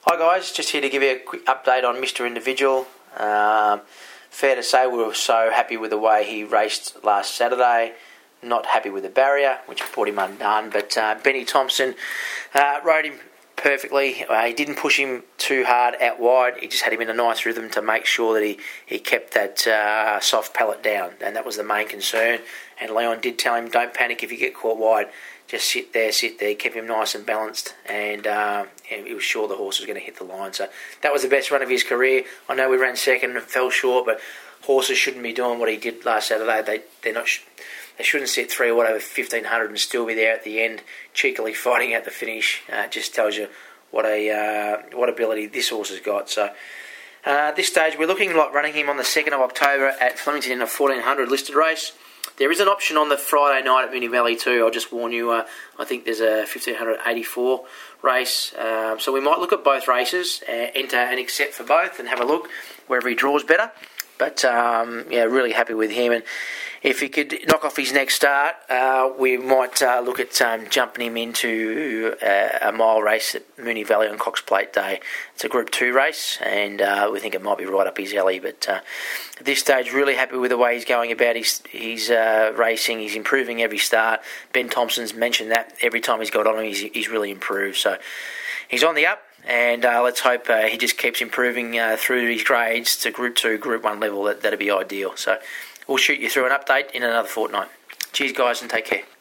Hi guys, just here to give you a quick update on Mr. Individual. Fair to say we were so happy with the way he raced last Saturday. Not happy with the barrier, which brought him undone. But Benny Thompson rode him perfectly. He didn't push him too hard out wide. He just had him in a nice rhythm to make sure that he kept that soft pallet down. And that was the main concern. And Leon did tell him, don't panic if you get caught wide. Just sit there. Kept him nice and balanced. And he was sure the horse was going to hit the line. So that was the best run of his career. I know we ran second and fell short, but horses shouldn't be doing what he did last Saturday. They shouldn't sit 3 or whatever 1,500 and still be there at the end, cheekily fighting out the finish. It just tells you what ability this horse has got. So at this stage, we're looking like running him on the 2nd of October at Flemington in a 1,400 listed race. There is an option on the Friday night at Moonee Valley too. I'll just warn you, I think there's a 1,584 race. So we might look at both races, enter and accept for both and have a look wherever he draws better. But, really happy with him. And if he could knock off his next start, we might look at jumping him into a mile race at Moonee Valley on Cox Plate Day. It's a Group 2 race, and we think it might be right up his alley. But at this stage, really happy with the way he's going about his racing. He's improving every start. Ben Thompson's mentioned that every time he's got on him, he's really improved. So he's on the up. And let's hope he just keeps improving through his grades to Group 2, Group 1 level. That'd be ideal. So we'll shoot you through an update in another fortnight. Cheers, guys, and take care.